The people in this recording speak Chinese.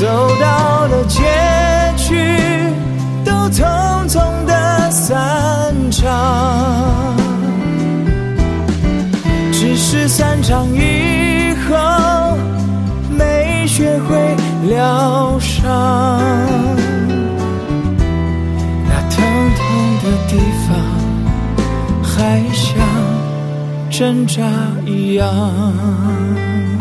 走到了结局，都匆匆的散场。只是散场以后没学会疗伤，那疼痛的地方还像针扎一样。